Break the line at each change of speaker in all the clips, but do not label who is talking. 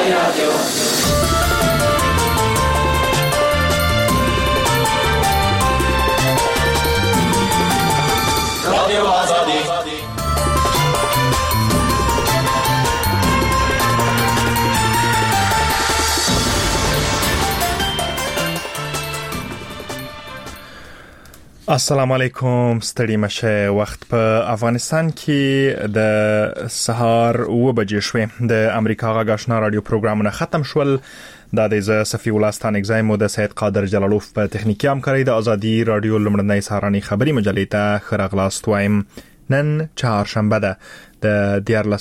السلام علیکم. ستړي مشه. وخت په افغانستان کې د سهار 9 بجې شوې. د امریکا غږ آشنا رادیو پروګرامونه ختم شول. د صفی الله ستانک زایم او د سید قادر جلالوف په تخنیکی همکاري د ازادي رادیو لمړنۍ سهارنۍ خبري مجلې ته خراغلاست وایم. نن چهارشنبه ده د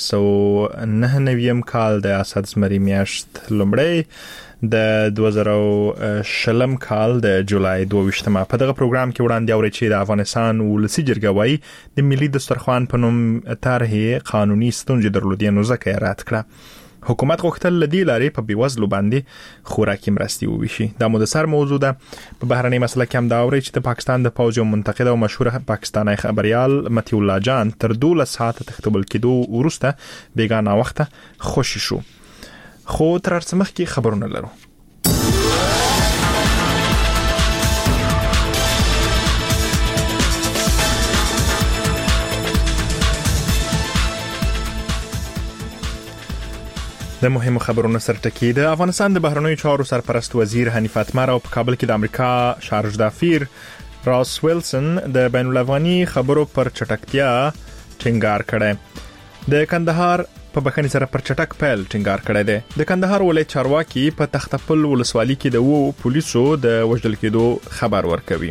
1999 کال د اسد زمری میاشت لومړی د 2020 کال د جولای 22مه. په دغه پروګرام کې وړاندې اوري چې د افغانستان ولسی جرګه وايي د ملي دسترخوان په نوم طرحه قانوني ستونزې درلودې نو ځکه یې رد کړه. حکومت غوښتل لدی لارې په بیوزلو باندې خوراکي مرستې وویشي. دا مو د سر موضوع ده. په بهرنۍ مسله کې هم دا اوري چې د پاکستان د پوځ یو منتقد او مشهور پاکستانی خبريال متي الله جان تر 12 ساعته تختبل کېدو ورسته بیګانه وخته خوشی شو. خو تر څمخ کې خبرونه لرو. د مهمو خبرونو سرټکی د افغانستان د بهرنیو چارو سرپرست وزیر حنیف اتمر او په کابل کې د امریکا شارج دافیر راس ویلسن د بین الافغاني خبرو پر چټکتیا ټینګار کړي. د کندهار په بخښنې سره پر چټک پیل ټینګار کړی دی. د کندهار ولایت چارواکي په تختپل ولسوالۍ کې د وو پولیسو د وژل کېدو خبر ورکوي.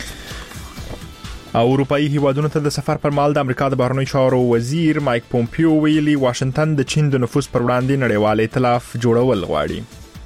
او اروپאי هیوادونو ته د سفر پر مهال د امریکا د بهرنیو چارو وزیر مایک پومپیو ویلي واشنگټن د چین د نفوذ پر وړاندې نړیوال ائتلاف جوړول غواړي.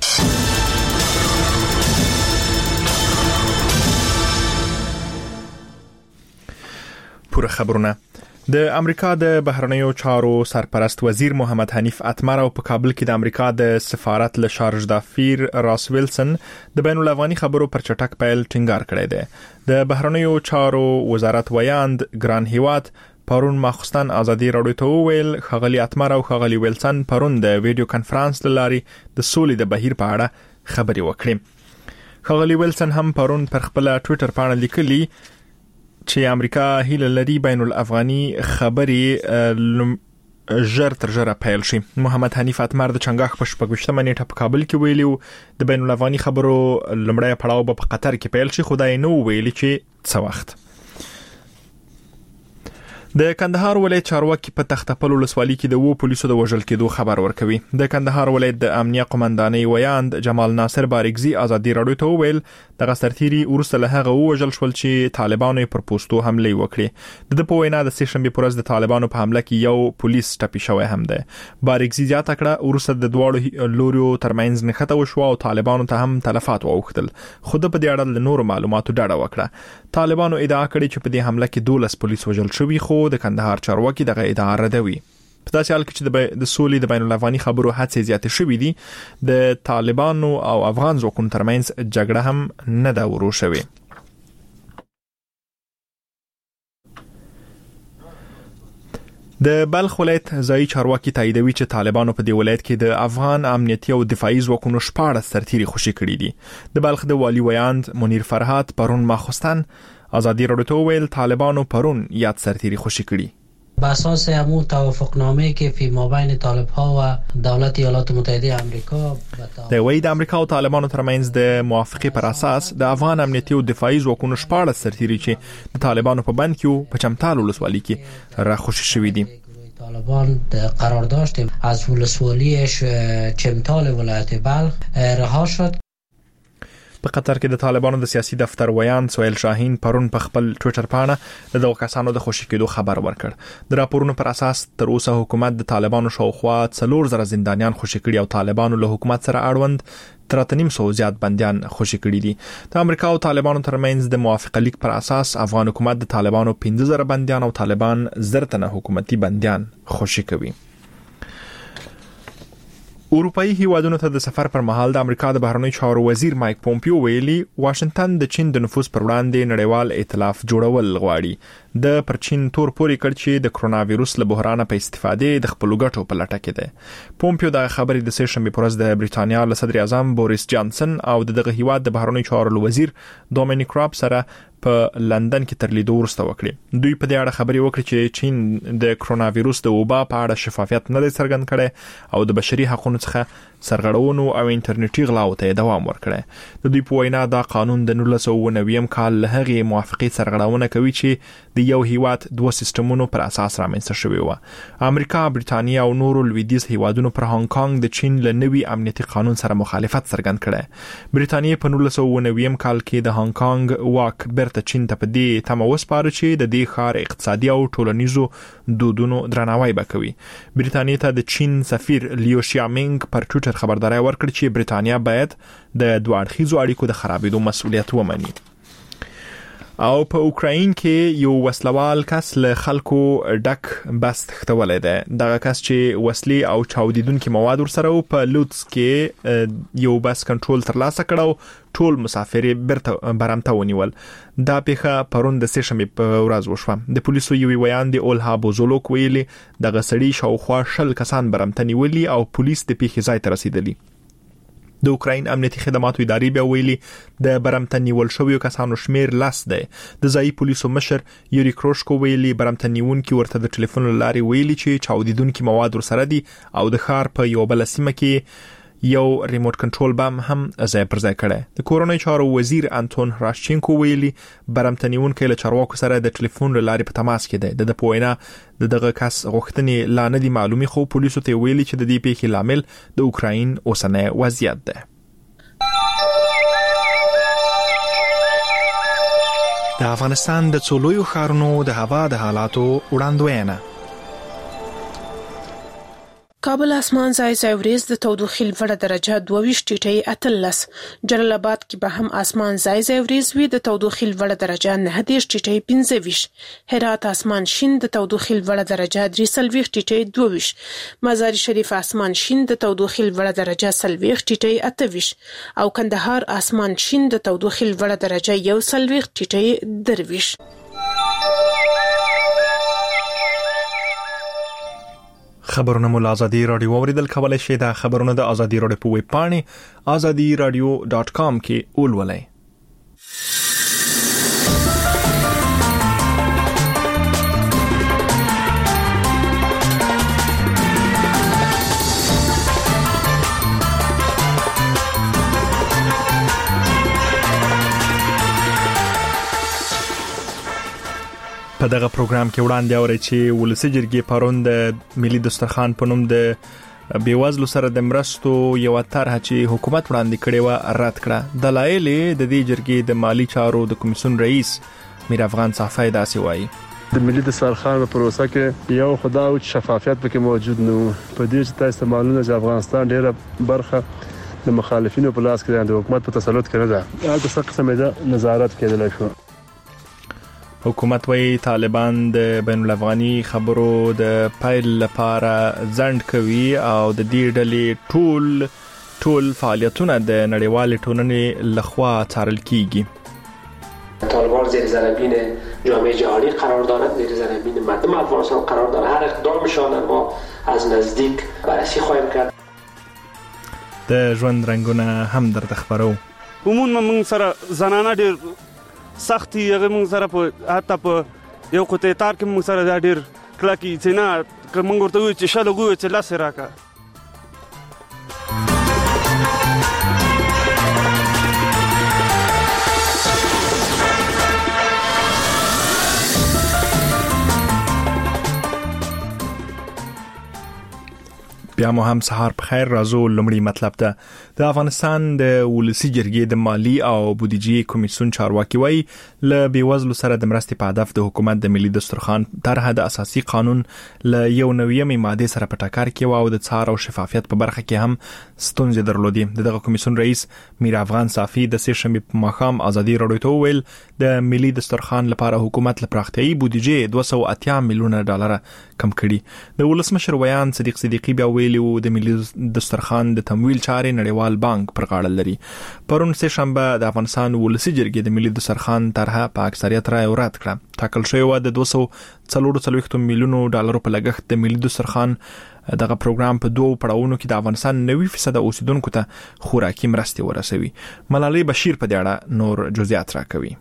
پوره خبرونه. د امریکا د بهرنیو چارو سرپرست وزیر محمد حنیف اتمر او په کابل کې د امریکا د سفارت له شارج دافیر راس ویلسن د بین الافغاني خبرو پر چټک پیل ټینګار کړی دی. د بهرنیو چارو وزارت ویاند ګران هیواد پرون ماخستان ازادي رادیو ته ویل خغلی اتمر او خغلی ویلسن پرون د ویډیو کانفرنس لاري د سولې د بهیر په اړه خبري وکړي. خغلی ویلسن هم پرون پر خپل ټوئیټر باندې لیکلي چې امریکا هیله لري بین الافغاني خبري ژر تر ژره پیل شي. محمد حنیف اتمر د چنګاښ په 28مه نیټه په کابل کې ویلو د بین الافغاني خبرو لمړی پړاو په قطر کې پیل شي. خدای نو ویلي چې څه وخت. د کندهار ولایت چارواکي په تختپل ولسوالۍ کې د وو پولیسو د وژل کېدو خبر ورکوي. د کندهار ولایت د امنیه قومندانۍ ویاند جمال ناصر بارګزي ازادي رادیو ته ویل د غسرتيري ورسره له هغه وژل شول چې طالبانو پر پوسټو حمله وکړي. د په وینا د سشنبه پرز د طالبانو په حمله کې یو پولیس ټپي شوی هم دی. بارګزي ځات کړه ورسره د دواړو لوريو ترمنځ نښته وشو او طالبانو ته هم تلفات واوښتل. خو د په دې اړه له نور معلوماتو ډډه وکړه. طالبانو ادعا کړې چې په دې حمله کې 12 پولیس وژل شوي خو د کندهار چارواکي دغه ادعا ردوي. په داسې حال کې چې د سولې د بین الافغاني خبرو هڅې زیاتې شوې دي د طالبانو او افغان ځواکونو ترمنځ جګړه هم نه دا ورو شوې. د بلخ ولایت ځایي چارواکي تاییدوي چې طالبانو په دې ولایت کې د افغان امنیتي او دفاعي ځواکونو 14 سرتیري خوشي کړي دي. د بلخ د والی ویاند منیر فرهاد پرون ماخستان ازادي رادیو ته ویل طالبانو پرون یاد سرتیري خوشي کړي.
بر اساس همون توافقنامه‌ای که فی مابین طالب‌ها و دولت ایالات متحده آمریکا
د وی د امریکا او طالبانو ترمنځ د موافقه پر اساس د افغان امنیتي او دفاعي ځواکونو 14 سرتیري چې د طالبانو په بند کې په چمتال ولسوالۍ کې راخوشي شوي دي.
طالبان قرار داشتیم از ولسوالی چمتال ولایت بلخ رها شد.
په قطر کې د طالبانو د سیاسي دفتر ویاند سهیل شاهین پرون په خپل ټوئیټر باندې د کسانو د خوشي کېدو خبر ورکړ. د راپورونو پر اساس تر اوسه حکومت د طالبانو شاوخوا 4000 زندانیان خوشي کړي او طالبانو له حکومت سره اړوند 3.5 زیات بنديان خوشي کړي دي. د امریکا او طالبانو ترمنځ د موافقه لیک پر اساس افغان حکومت د طالبانو 15000 بنديان او طالبان زرتنه حکومتي بنديان خوشي کوي. اروپאי هیوادونو ته د سفر پر مهال د امریکا د بهرنیو چارو وزیر مایک پومپیو ویلي واشنگټن د چین د نفوذ پر وړاندې نړیوال ائتلاف جوړول غواړي. د پرچین تور پوري کړ چې د کرونا وایروس له بحران په استفادې د خپل ګټو په لټه کې ده. پومپیو د خبرې د سه شنبه پر ورځ د بریټانیا له صدر اعظم بوریس جانسن او دغه هیواد د بهرنیو چارو وزیر دومینیک راب سره په لندن کې تر لیدو وروسته وکړي. دوی په دې اړه خبرې وکړي چې چین د کرونا وایروس د وبا په اړه شفافیت نه څرګند کړي او د بشري حقوقو څخه سرغړونو او انټرنیټي غلاو ته دوام ورکړي. د دوی په وینا دا قانون د 1990 کال له هغې موافقې سرغړونه کوي چې د یو هیواد دوه سیستمونو پر اساس رامنځته شوی و. امریکا، بریټانیا او نورو لویدیځ هیوادونو پر هانګ کانګ د چین له نوي امنیتي قانون سره مخالفت څرګند کړي. بریټانیا په 1990 کال کې د هانګ کانګ واک ته چین ته په دې تمه وسپاره چې د دې ښار اقتصادي او ټولنیزو دودونو درناوی وکوي. بریټانیا ته د چین سفیر لیو شیامینګ پر ټویټر خبرداري ورکړه چې بریټانیا باید د دوه اړخیزو اړیکو د خرابېدو مسؤلیت ومني. او په اوکراین کې یو وسلوال کس له خلکو ډک بس تختولې ده. دغه کس چې وسلې او چاودیدونکو مواد ورسره په لوتس کې یو بس کنټرول ترلاسه کړو، ټول مسافر برمته ونیول. دا پیښه پرون د سه شنبه په ورځ وشوه. د پولیسو یو ویاند اولها بوزولوک ویلي دغه سړی شاوخوا 10 کسان برمته نیولي او پولیس د پیښې ځای ته رسیدلی. د اوکراین امنیتي خدماتو ادارې بیا ویلي د برمته نیول شویو کسانو شمیر 10 دی. د ځایي پولیسو مشر یوري کروشکو ویلي برمته نیونکي ورته د ټلیفون لارې ویلي چې چاودیدونکو مواد ورسره دي او د ښار په یو بل سیمه کې یو ریموټ کنټرول بم هم ځای پر ځای کړی. د کورونای چارو وزیر انټون راشچینکو ویلي برمته نیونکي له چارواکو سره د ټلیفون لارې په تماس کې دی. د پوینا دغه کس غوښتنې لا نه دي معلومي، خو پولیسو ته ویلي چې د دې پیښې لامل د اوکراین اوسنی وضعیت دی. د افغانستان د څولویو ښارونو د هوا د حالاتو وړاندوینه.
کابل اسمان ځای ورځ د تودوخې لوړه درجه 22 ټیټي 18. جلال آباد کې به هم اسمان ځای ورځ وي د تودوخې لوړه درجه 9 ټیټي 25. هرات اسمان شین د تودوخې لوړه درجه 23 ټیټي 22. مزار شریف اسمان شین د تودوخې لوړه درجه 30 ټیټي 28 او کندهار اسمان شین د تودوخې لوړه درجه 21 ټیټي 23.
خبرونه مو آزادي رادیو اوریدل کولای شئ. د خبرونه د آزادي رادیو په ویب پاڼه azadiradio.com کې ولولئ. په دغه پروګرام کې وړاندې اوري چې ولسی جرګې پرون د ملي دسترخوان په نوم د بیوزلو سره د مرستو یو طرحه چې حکومت وړاندې کړې و رد کړه. دلایل د دې جرګې د مالی چارو د کمیسیون رئیس میر افغان صافی داسې وایي.
د ملي دسترخوان په پروسه کې یو خدای او شفافیت پکې موجود نه و. په دې چې تاسو معلومه چې افغانستان ډیره برخه د مخالفینو په لاس کې د حکومت په تسلط کې نه ده. دا څه قسمه ده نظارت کېدل شو.
حکومت وی طالبان د بین الافغاني خبرو د پایل لپاره ځند کوي او د دې ډلې ټول فعالیتونه د نړیوال ټولنې لخوا څارل کیږي.
طالبان زیر ذره‌بین جامعه جهانی قرار دارد، زیر ذره‌بین مردم افغانستان قرار دارد. هر اقدامشان ما از نزدیک بررسی خواهیم کرد.
د ژوند رنگونه هم درته خبرو.
عموما موږ سره زنانه ډېر سختي هغه موږ سره په حتی په یو کوټه تار کې موږ سره ډېر کلکی چې نه کوم ورته وي چې شاله ګوي چې لاس راکا.
بیا مو هم سهار په خیر. راځو لمړی مطلب ته. د افغانستان د ولسی جرګې د مالی او بودیجې کمیسیون چارواکي وایي ل بیوزلو سره د مرستې په هدف د حکومت د ملي دسترخوان طرحه د اساسي قانون ل یو نوې ماده سره په ټکر کې او د څار او شفافیت په برخه کې هم ستونزې درلودې. دغه کمیسیون رئیس میر افغان صافی د سه شنبه په ماښام آزادي رادیو ته ویل د ملي دسترخوان لپاره حکومت له پراختیايي بودیجې $280 میلیونه کم کړي. د ولسمشر ویان صدیق صدیقی بیا ویلي ویلي وو د ملي دسترخوان د تمویل چارې نړیوال بانک پر غاړه لري. پرون سه شنبه د افغانستان ولسی جرګې د ملي دسترخوان طرحه په اکثریت رای رد کړه. ټاکل شوی و د 244 میلیونو ډالرو په لګښت د ملي دسترخوان دغه پروګرام په دوه پړاوونو کې د افغانستان 90% اوسیدونکو ته خوراکي مرستې ورسوي. ملالۍ بشیر په دې اړه نور جزئیات راکوي.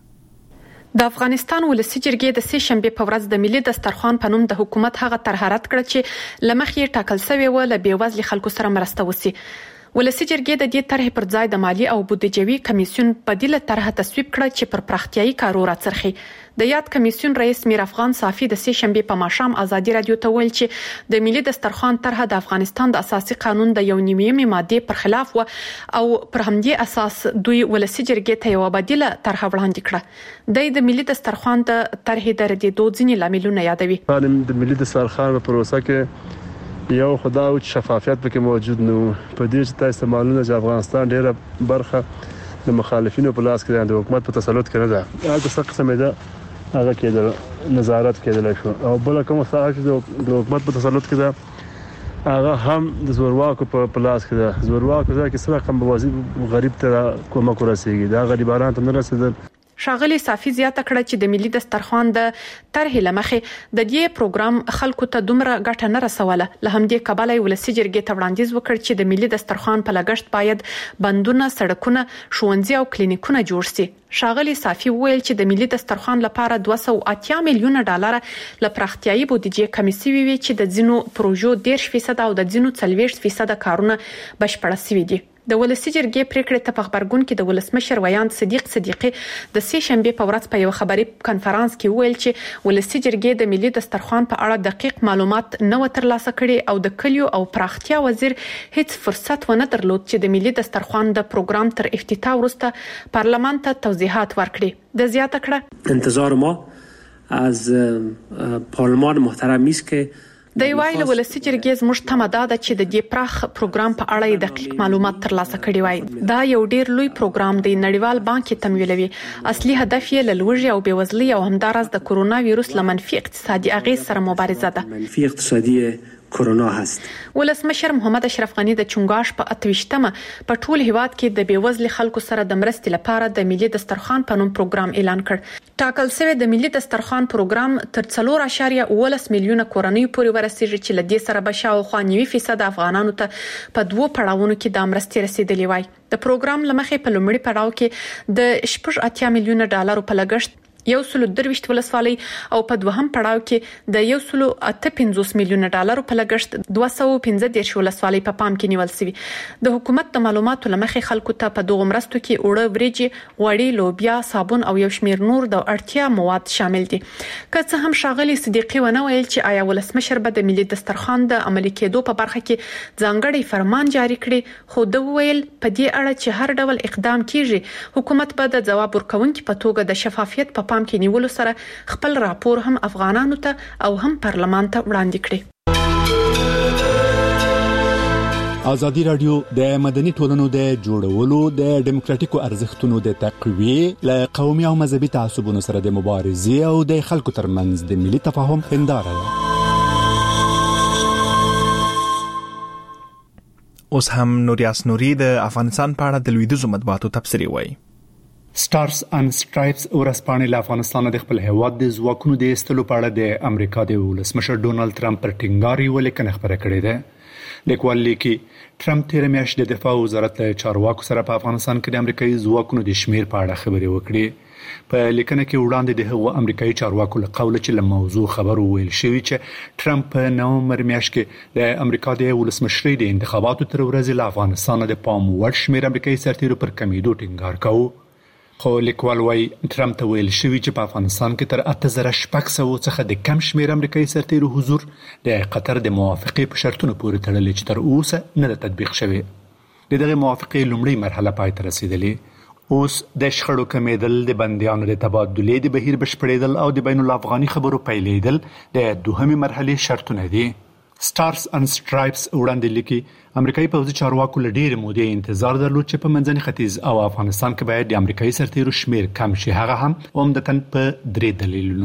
د افغانستان ولسی جرګې د سه شنبه په ورځ د ملي دسترخوان په نوم د حکومت هغه طرحه رد کړه چې لمخې ټاکل شوی و ل بیوزلي خلکو سره مرسته وسی. ولسی جرګې د دې طرحې پر ځای د مالی او بودیجوي کمیسیون بدیله طرحه تصویب کړه چې پر پراختیايي کارو راڅرخي. د یاد کمیسیون رئیس میر افغان صافي د سه شنبه په ماښام ازادي رادیو ته ویل چې د ملي دسترخوان طرحه د افغانستان د اساسي قانون د 1.9 ماده پر خلاف و او پر همدې اساس دوی ولسی جرګې ته یو بدیله طرحه وړاندې کړه. د ملي دسترخوان د طرحې د ردېدو ځینې لاملونه یادوي.
د ملي دسترخوان په پروسه کې یو خدای او شفافیت پکې موجود نو په دې چې تاسو معلومه چې افغانستان ډیره برخه د مخالفینو په لاس کې د حکومت په تسلط کې نه ده. هغه څه قسمه ده هغه کې نظارت کېدل شو او بل کوم څه چې د حکومت په تسلط کې ده هغه هم د زورواکو په لاس کې ده. زورواکو ځکه سره کوم بوازي غریب ته کومک ورسیږي دا غریبانو ته نه رسیدل.
شاغلی صافي زیاته کړه چې د ملي دسترخوان د طرحې لمخې د دې پروګرام خلکو ته دومره ګټه نه رسوله. له همدې کبله ولسی جرګې ته وړاندیز وکړ چې د ملي دسترخوان په لګښت باید بندونه، سړکونه، ښوونځي او کلینیکونه جوړ شي. شاغلی صافي ویل چې د ملي دسترخوان لپاره 280 میلیونه ډالر ل پراختیايي بودیجې کمی شوی وي چې د ځینو پروژو 10% او د ځینو 40% کارونه بشپړ شوي دي. د ولسی جرګې پریکړې ته په خبرګون کې د ولسمشر ویاند صدیق صدیقي د سه شنبه په ورځ په یو خبري کانفرنس کې ویل چې ولسی جرګې د ملي دسترخوان په اړه دقیق معلومات نه ترلاسه کړي او د کلیو او پراختیا وزیر هیڅ فرصت ونه درلود چې د ملي دسترخوان د پروګرام تر افتتاح وروسته پارلمان ته توضیحات ورکړي. د زیاته کړه
انتظار ما از پارلمان محترم است که
د ویل ولسی جرګې زموږ تمه ده چې د دې پراخ پروګرام په اړه دقیق معلومات ترلاسه کړي وای. دا یو ډیر لوی پروګرام دی، نړیوال بانک تمویلوي. اصلي هدف یې له لوږې او بېوزلۍ او همدارس د کرونا وایروس له منفي اقتصادي اغېز سره مبارزه ده.
منفي اقتصادي کرونا هست.
ولسمشر محمد اشرف غنی د چنګاش په 28مه په ټول هیواد کې د بېوزلۍ خلکو سره د مرستې لپاره د ملي دسترخوان په نوم پروګرام اعلان کړ. ټاکل شوی د ملي دسترخوان پروګرام تر 4.18 میلیونه کورنۍ پورې ورسیږي چې لدې سره به شاوخوا 90% افغانانو ته په دوه پړاوونو کې د مرستې رسیدلې وای. د پروګرام لمخې په لومړي پړاو کې د 8 میلیونه ډالرو په لګښت 123 ولسوالۍ او په دوهم پړاو کې د 158 میلیونه ډالرو په لګښت 215 ولسوالۍ په پام کې نیول شوی. د حکومت د معلوماتو لمخې خلکو ته په دغه مرستو کې اوړه، وریجې، غوړي، لوبیا، صابون او یو شمیر نور د اړتیا مواد شامل دي. که څه هم شاغلی صدیقي ونه ویل چې آیا ولسمشر به د ملي دسترخوان د عملي کېدو په برخه کې ځانګړی فرمان جاری کړي، خو د ویل په دې اړه چې هر ډول اقدام کیږي حکومت به د جواب ورکونکو په توګه د شفافیت په پام کې نیولو سره خپل راپور هم افغانانو ته او هم پارلمان ته وړاندې کړي.
ازادي رادیو د مدني ټولنو د جوړولو د دیموکراتیکو ارزښتونو د تقویې له قومي او مذهبي تعصبونو سره د مبارزې او د خلکو ترمنځ د ملي تفاهم هنداره ده.
اوس هم نوریاس نوري د افغانستان په اړه د لویدیځو مطبوعاتو تبصرې وایي.
سټارز اند سټرایپس ورسپانې له افغانستان د خپل هیواد د ځواکونو د ایستلو په اړه د امریکا د ولسمشر ډونالد ترامپ پر ټینګار یو لیکنه خبره کړې ده. لیکوال لیکي ترامپ تیر میاشت د دفاع وزارت له چارواکو سره په افغانستان کې د امریکایي ځواکونو د شمیر په اړه خبرې وکړې. په لیکنه کې وړاندې د هغو امریکایي چارواکو له قوله چې له موضوع خبرو ویل شوی چې ترامپ په نومبر میاشت کې د امریکا د ولسمشرۍ د انتخاباتو تر ورځې له افغانستان د پام وړ شمیر امریکایي سرتیرو پر کمیدو ټینګار کاوه. خو لیکوال وايي ترامپ ته ویل شوی چې په افغانستان کې تر 8600 څخه د کم شمیر امریکایي سرتیرو حضور د قطر د موافقې په شرطونو پورې تړلی چې تر اوسه نه تطبیق شوی. دغه موافقې لومړی مرحله پای ته رسیدلې. اوس د شخړو کمیدل، د بندیانو د تبادلې د بهیر بشپړېدل او د بین الافغاني خبرو پیلېدل د دوهمې مرحلې شرطونه دي. سټارز اند سټرایپس وړاندې لیکي امریکایي پوځي چارواکو له ډېرې مودې انتظار درلود چې په منځني ختیځ او افغانستان کې باید د امریکایي سرتیرو شمیر کم شي، هغه هم عمدتاً په 3 دلیلونو.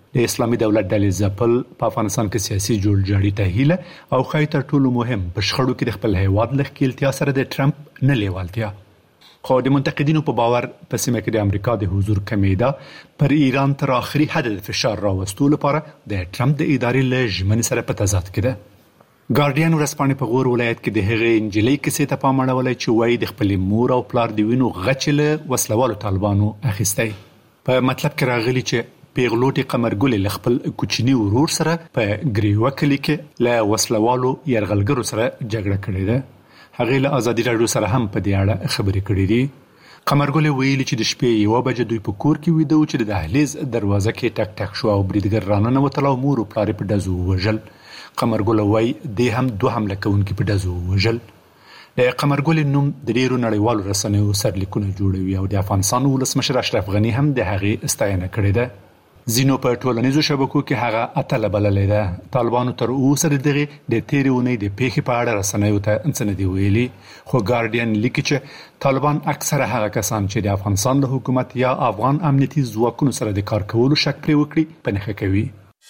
د اسلامي دولت ډلې ځپل په افغانستان کې سیاسي جوړجاړي ته هیله او خای تر ټولو مهم په شخړو کې د خپل هیواد لخکېلتیا سره د ټرمپ نه لیوالتیا. خو د منتقدینو په باور په سیمه کې د امریکا د حضور کمیده پر ایران تر اخري حد د فشار راوستلو لپاره د ټرمپ د ادارې له ژمنې سره په تضاد کې ده. ګارډین ورځپاڼې په غور ولایت کې د هغې انجلۍ کیسې ته پام اړولی چې وایي د خپل مور او پلار د وینو غچ له وسلوالو طالبانو اخیستی. په مطلب کې راغلی چې پیغلوټي قمرګل له خپل کوچنی ورور سره په ګریوه کلی کې له وسلوالو يرغلګرو سره جګړه کړې ده. هغه له ازادي راډیو سره هم په دې اړه خبرې کړې دي. قمرګل ویلي چې د شپې 1 بجې دوی په کور کې ویده چې د دهلیز دروازه کې ټک ټک شو او بریدګر رانه وتل او مور او پلار په دزو وژل. قمرګل وایي د هم 2 حمله کوونکي په دزو وژل. د قمرګل نوم د ډیرو نړیوالو رسنیو سرلیکونه جوړوي او د افغانستان ولسمشر اشرف غنی هم د هغې استاینه کړې ده. زینو په ټولنیزو شبکو کې هغه اتله بللې ده. طالبانو تر اوسه دغه د تیرې اونۍ د پیښې په اړه رسنیو ته څه نه دی ویلي. خو ګارډین لیکي چې طالبان اکثره هغه کسان چې د افغانستان د حکومت یا افغان امنیتي ځواکونو سره د کار کولو شک پرې وکړي په نښه کوي.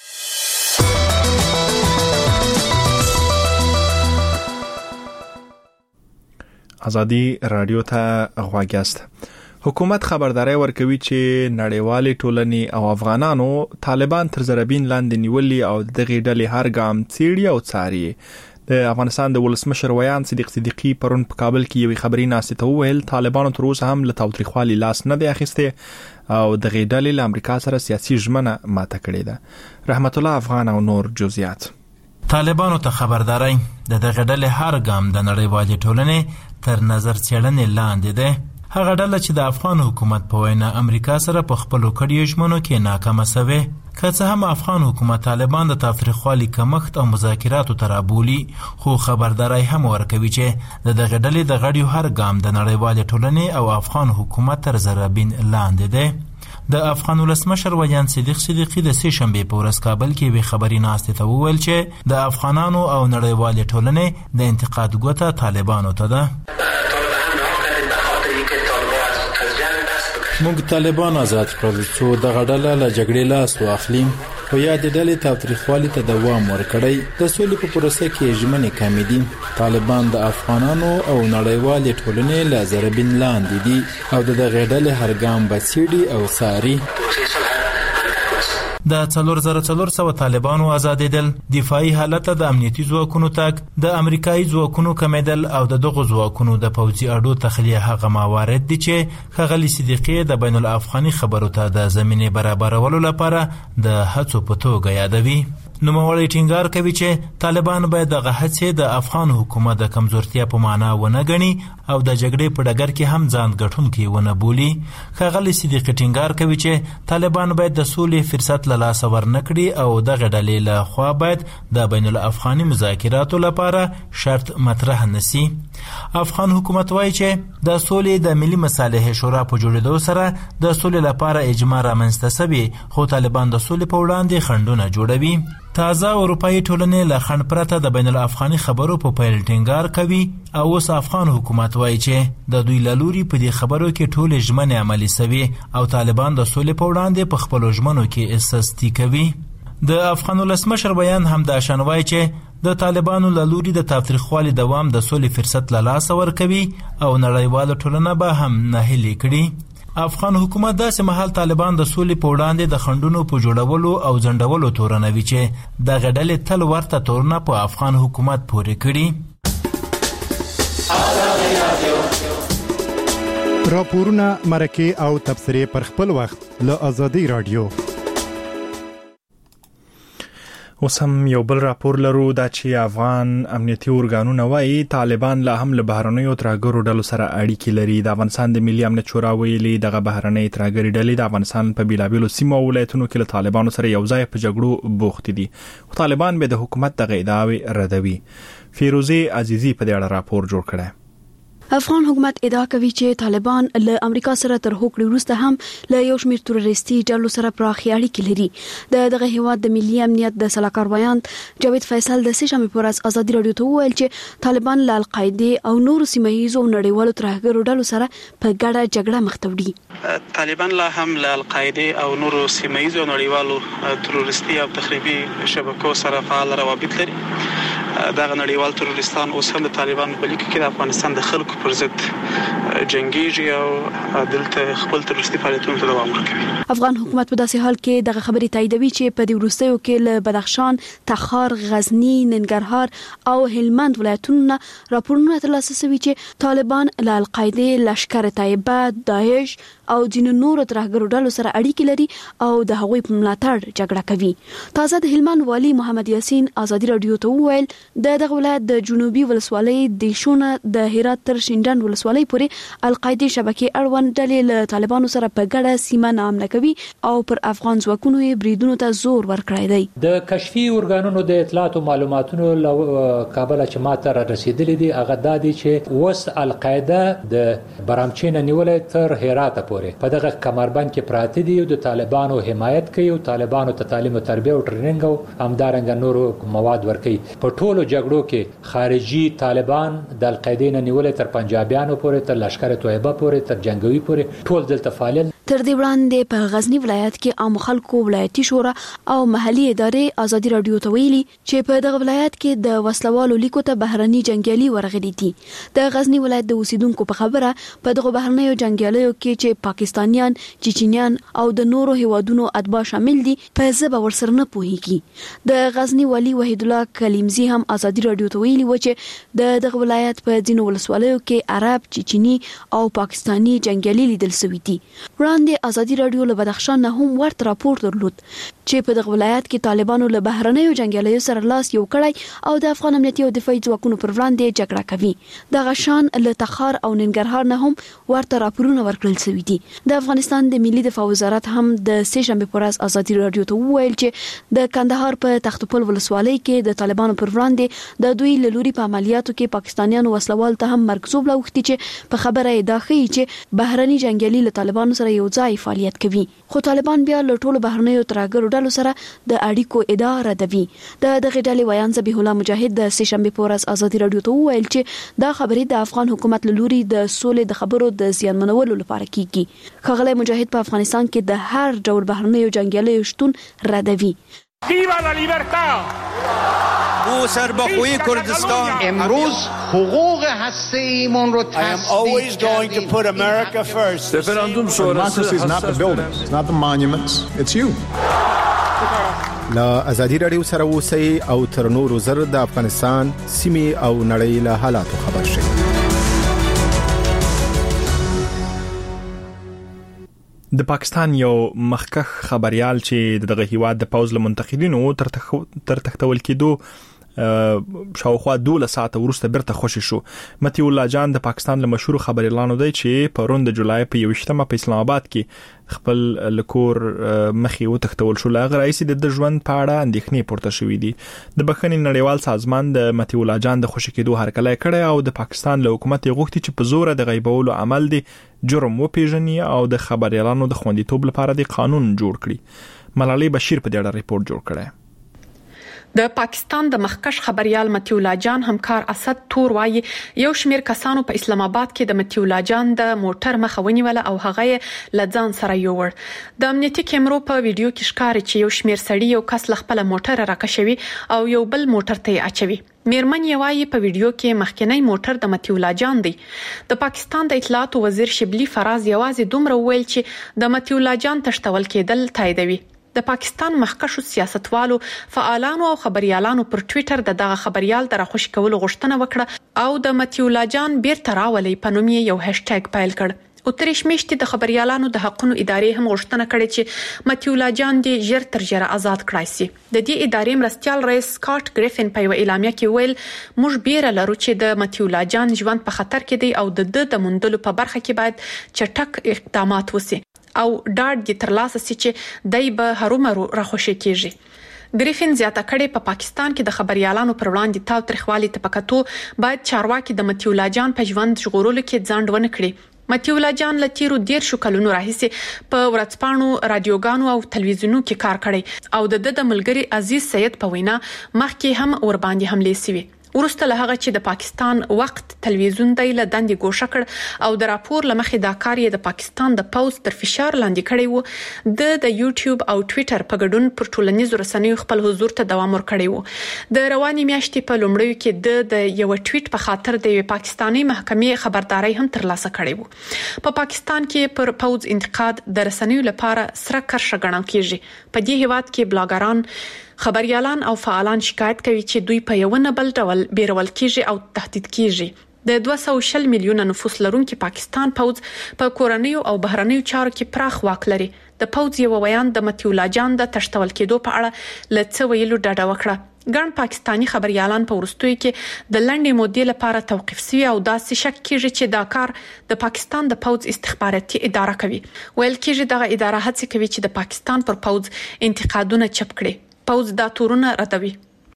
ازادي رادیو ته غواګست. حکومت خبرداري ورکوي چې نړیوالې ټولنې او افغانانو طالبان تر ضربین لاندې نیولي او دغه ډلې هر ګام څیړي او څاري. د افغانستان د ولسمشر ویان صدیقی پرون په کابل کې یو خبري ناسته ته وویل طالبانو تر اوسه هم له تاوتریخوالي لاس نه دی اخیسته او دغه ډلې له امریکا سره سیاسي ژمنه ماته کړې ده. رحمت الله افغان او نور جزئیات.
طالبانو ته خبرداري د دغه ډلې هر ګام د نړیوالې ټولنې تر نظر څېړنې لاندې ده. هغه ډله چې د افغان حکومت په وینا امریکا سره په خپلو کړیو ژمنو کې ناکامه سوې، که څه هم افغان حکومت طالبان د تاوتریخوالي کمښت او مذاکراتو ته رابولي، خو خبرداری هم ورکوي چې د دغه ډلې د غړیو هر ګام د نړیوالې ټولنې او افغان حکومت تر ضربین لاندې دی. د افغان ولسمشر ویان صدیقی د سې شنبې په ورځ کابل کې یوې خبري ناستې ته وویل چې د افغانانو او نړیوالې ټولنې د انتقاد ګوته طالبانو ته ده.
موږ طالبان آزاد کړل څو دغه ډله له جګړې لاس واخلي او یا د ډلې تاوتریخوالي ته دوام ورکړي. د سولې په پروسه کې ژمنې کمې دي. طالبان د افغانانو او نړیوالې ټولنې له ضربین لاندې دي او د دغه ډلې هر ګام به څیړي او څاري.
د 4400 طالبانو آزادېدل، دفاعي حالت د امنیتي ځواکونو تک، د امریکایي ځواکونو کمیدل او د دغو ځواکونو د پوځي اډو تخلیه هغه موارد دي چې ښاغلي صدیقی د بین الافغاني خبرو ته د زمینې برابرولو لپاره د هڅو په توګه یادوي. نوموړی ټینګار کوي چې طالبان باید دغه هڅې د افغان حکومت د کمزورتیا په معنا ونه ګڼي او د جګړې په ډګر کې هم ځان ګټونکي ونه بولي. ښاغلي صدیقی ټینګار کوي چې طالبان باید د سولې فرصت له لاسه ورنکړي او دغه ډلې له خوا باید د بین الافغاني مذاکراتو لپاره شرط مطرح نسی. افغان حکومت وایي چې د سولې د ملي مصالحې شورا په جوړېدو سره د سولې لپاره اجماع رامنځته شوی، خو طالبان د سولې په وړاندې خنډونه جوړوي. تازه اروپایي ټولنې له خنډ پرته د بین الافغاني خبرو په پیل ټینګار کوي او اوس افغان حکومت وایي چې د دوی له لوري په دې خبرو کې ټولې ژمنې عملي شوي او طالبان د سولې په وړاندې په خپلو ژمنو کې سستي کوي. د افغان ولسمشر بیان هم دا شان وایي چې د طالبانو له لوري د تاوتریخوالي دوام د سولې فرصت له لاسه ورکوي او نړیواله ټولنه به هم ناهیلي کړي. افغان حکومت داسې مهال طالبان د سولې په وړاندې د خنډونو په جوړولو او ځنډولو تورنوي چې دغه ډلې تل ورته تورنه په افغان حکومت پورې کړي.
راپورونه، مرکې او تبصرې پر خپل وخت له ازادي رادیو.
اوس هم یو بل راپور لرو دا چې افغان امنیتي ارګانونه وایي طالبان لا هم له بهرنیو ترهګرو ډلو سره اړیکې لري. د افغانستان د ملي امنیت شورا ویلي دغه بهرنۍ ترهګري ډلې د افغانستان په بیلابیلو سیمو او ولایتونو کې له طالبانو سره یو ځای په جګړو بوخت دي، خو طالبان به د حکومت دغه ادعاوې ردوي. فیروزه عزیزی په دې اړه راپور جوړ کړی.
افغان حکومت ادعا کوي چې طالبان له امریکا سره تر هوکړې وروسته هم له یو شمېر تروریستي ډلو سره پراخې اړیکې لري. دغه هیواد د ملي امنیت د سلاکار ویاند جاوید فیصل د سهشنبې په ورځ ازادي راډیو ته وویل چې طالبان له القاعده او نورو سیمه ییزو نړیوالو ترهګرو ډلو سره په ګډه جګړه مخ ته وړي.
طالبان لا هم له القاعده او نورو سیمه ییزو نړیوالو تروریستي او تخریبي شبکو سره فعال روابط لري. دغه نړیوال تروریستان اوس هم د طالبان په لیک کې د افغانستان د خلکو پر ضد جنگيږي او دلته خپل تروریستي فعالیتونو ته دوام ورکوي.
افغان حکومت په داسې حال کې دغه خبرې تاییدوي چې په دې وروستیو کې له بدخشان، تخار، غزنی، ننګرهار او هلمند ولایتونو راپورونه ترلاسه شوي چې طالبان له القاعده، لشکر طیبه، داعش او ځینو نورو ترهګرو ډلو سره اړیکې لري او د هغوی په ملاتړ جګړه کوي. تازه د هلمند والي محمد یاسین ازادي راډیو ته وویل دغه ولایت د جنوبي ولسوالۍ د شونه د هرات تر شینډنډ ولسوالۍ پورې القاعده شبکې اړوند ډلې له طالبانو سره په ګډه سیمه نامه کوي او پر افغان ځواکونو یې بریدونو ته زور ورکړی دی.
د کشفي ارګانونو د اطلاعات او معلوماتونو کابل چې ماته را رسیدلې دي هغه د دې چې وس القاعده د برامچین نیولې تر هرات پورې په دغه کمربند کې پراته دي او د طالبانو حمایت کوي او طالبانو ته تعلیم او تربیه او ټریننګ او همدارنګ نورو مواد ورکوي. په ټولو جګړو کې خارجي طالبان د القاعده نه نیولې تر پنجابیانو پورې تر لشکر طیبه پورې تر جنگوي پورې ټول دلته فعال.
تر دې وړاندې په غزنی ولایت کې عام خلکو ولایتي شورا او محلي ادارې ازادي راډیو ته ویلي چې په دغه ولایت کې د وسلوالو لیکو ته بهرني جنگیالي ورغلي دي. د غزنی ولایت د اوسیدونکو په خبره په دغه بهرنیو جنگیالیو کې چې پاکستانیان، چچنیان او د نورو هیوادونو اتباع شامل دي په ځبه ورسره نه پوهیږي. د غزنی والی وحید الله کلیمزی هم ازادي راډیو ته ویلي و چې دغه ولایت په ځینو ولسوالیو کې عرب، چچنی او پاکستانی جنگیالي لیدل شوي دي. وړاندې ازادي راډیو له بدخشان نه هم ورته راپور درلود چې په دغه ولایت کې طالبانو له بهرنیو جنگیالیو سره لاس یو کړی او د افغان امنیتي او دفاعي ځواکونو پر وړاندې جګړه کوي. دغه شان له تخار او ننګرهار نه هم ورته راپورونه ورکړل شوي دي. د افغانستان د ملي دفاع وزارت هم د سهشنبې په ورځ ازادي راډیو ته وویل چې د کندهار په تختپل ولسوالۍ کې د طالبانو پر وړاندې د دوی له لوري په عملیاتو کې پاکستانیانو وسلوال ته هم مرکزوب لاوختي چې په خبره ادعا کوي چې بهرني جنگیالي له طالبانو سره یو ځای فعالیت کوي. خو طالبان بیا له ټولو بهرنیو ترهګرو ډلو سره د اړیکو ادعا ردوي. دغه ډلې ویان ذبیح الله مجاهد د سهشنبې په ورځ ازادي راډیو ته وویل چې دا خبرې د افغان حکومت له لوري د سولې د خبرو د زیانمنولو لپاره کیږي. ښاغلی مجاهد په افغانستان کې د هر ډول بهرنیو جنگیالیو شتون ردوي.
Viva la libertad!
او سربخوی کردستان
امروز حقوق هسته‌ایمون رو
I am always going to put America first.
Referendum sonrası is not the buildings, it's not the monuments, it's you.
لا ازادي راډیو سره اوسئ او تر نورو زر د افغانستان سیمې او نړۍ له حالاتو خبر شئ.
د پاکستان یو مخکښ خبريال چې دغه هیواد د پوز له منتقدینو تر تختول کېدو شاوخوا 12 ساعته وروسته بیرته خوشی شو. متي الله جان د پاکستان له مشهور خبريالانو دی چې په روند جولای په 21مه په اسلام آباد کې خپل لکور مخي و تختول شو. لاغ رئیس د ژوند په اړه اندېښنې پورته شوې دي. د بخښنې نړیوال سازمان د متي الله جان د خوشی کېدو هرکلی کړی او د پاکستان له حکومت غوښتي چې په زور د غیبولو عمل دی جرم وپیژني او د خبريالانو د خوندیتوب لپاره د قانون جوړ کړي. ملالۍ بشیر په دې اړه ریپورت جوړ کړی.
د پاکستان د مخکښ خبريال متي الله جان همکار اسد تور وايي یو شمیر کسانو په اسلام آباد کې د متي الله جان د موټر مخه ونیول او هغه لځان سره یوړ. د امنیتي کیمرو په ویډیو کې ښکاري چې یو شمیر سړي یو کس خپل موټر راکښوي او یو بل موټر ته اچوي. میرمن یې وايي په ویډیو کې مخکنی موټر د متي الله جان دی. د پاکستان د اطلاعات وزیر شبلی فراز یوازې دومره ویل چې د متي الله جان تشتول کېدل تاییدوي. د پاکستان مخکښو سیاستوالو، فعالانو او خبريالانو پر ټوئیټر دغه خبريال د راخوش کولو غوښتنه وکړه او د متي الله جان بیرته راولي په نوم یو هاشټیګ پیل کړ. اتریش میشتي د خبريالانو د حقوقو ادارې هم غوښتنه کړې چې متي الله جان دی ژر تر ژره آزاد کړای شي. د دې ادارې مرستيال رئیس سکاټ ګریفن په اعلامیه کې ویل موږ بیره لرو چې د متي الله جان ژوند په خطر کې دی او د موندلو په برخه کې باید چټک اقدامات وشي او ډاډ دې ترلاسه شي چې دای به هرومرو راخوشي کیږي. ګریفین زیاته کړې په پاکستان کې د خبريالانو پر وړاندې تاوتریخوالي تپکتو باید چارواکي د متي الله جان په ژوند ژغورلو کې ځان ونه کړي. متي الله جان له تیرو 13 کلونو راهیسې په ورځپاڼو، رادیوګانو او تلویزیونونو کې کار کړی او د ملګری عزیز سید په وینا مخکې هم ور باندې حمله سوي. ورسته له هغه چې د پاکستان وخت تلویزیون د دندې ګوښه کړ او د راپور لمخې دا کار یې د پاکستان د پوز تر فشار لاندې کړی وو، د یوټیوب او ټوئیټر په ګډون پر ټولنیزو رسنیو خپل حضور ته دوام ورکړی وو. د رواني میاشتې په لومړیو کې د یو ټویټ په خاطر د پاکستاني محکمې خبرداري هم ترلاسه کړې وو. په پاکستان کې پر پوز انتقاد د رسنیو لپاره سره کرښه ګڼل کیږي. په دې هیواد کې بلاګران، خبريالان او فعالان شکایت کوي چې دوی په یو نه بل ډول بیرول کیږي او تهدید کیږي. د 240 میلیونه نفوس لرونکي پاکستان پوز په کورنیو او بهرنیو چارو کې پراخ واک لري. د پوز یو ویان د متي الله جان د تشتول کېدو په اړه لڅ ویلو ډاډه وکړه. ګڼ پاکستانی خبريالان په ورستوي کې د لنډې مودې لپاره توقيف شوي او داسې شک کیږي چې دا کار د پاکستان د پوز استخباراتي اداره کوي. ویل کېږي دغه اداره هڅه کوي چې د پاکستان پر پوز انتقادونه چپ کړي. پوز دا تورونه ردوي.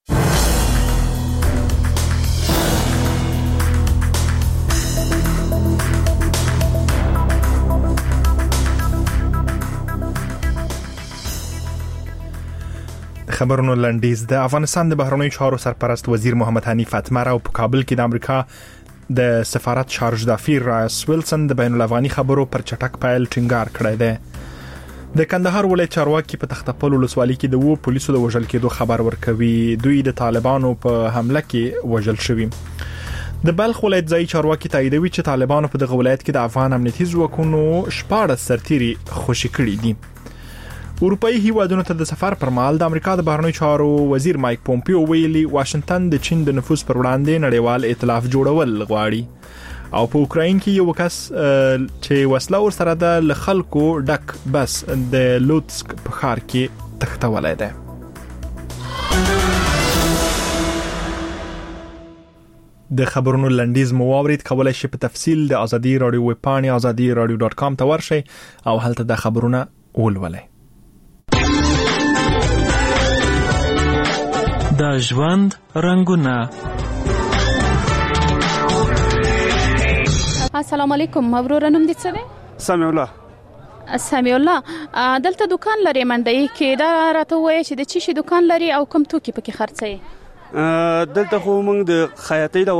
خبرونو لنډیز. د افغانستان د بهرنیو چارو سرپرست وزیر محمد حنیف اتمر او په کابل کې د امریکا د سفارت شارج دافیر رایس ویلسن د بین الافغاني خبرو پر چټک پایل ټینګار کړی دی. د کندهار ولایت چارواکي په تختپل ولسوالۍ کې د پولیسو د وژل کېدو خبر ورکوي. دوی د طالبانو په حمله کې وژل شوي. د بلخ ولایت ځای چارواکي تاییدوي چې طالبانو په دغه ولایت کې د افغان امنیتي ځواکونو 14 سرتیري خوشي کړي دي. اروپאי هیوادونو ته د سفر پر مهال د امریکا د بهرنیو چارو وزیر مایک پومپیو ویلي واشنگټن د چین د نفوذ پر وړاندې نړیوال ائتلاف جوړول غواړي او په اوکراین کې یو کس چې وسله ور سره د خلکو ډک بس د لوتسک په ښار کې تختولای دی. د خبرونو لنډیز مو واورید. کولای شئ په تفصیل د ازادي رادیو ویب پاڼې azadi.radio.com ته ورشئ او هلته د خبرونه ولولئ.
د ژوند رنگونه.
السلام علیکم. مبرور. نوم دې څه دی؟
سمیع الله.
سمیع الله، دلته دکان لري منډي کې، دا راته وایي چې د چی شي دکان لري او کوم توکي پکې خرڅي؟
دلته خو موږ د خیاطۍ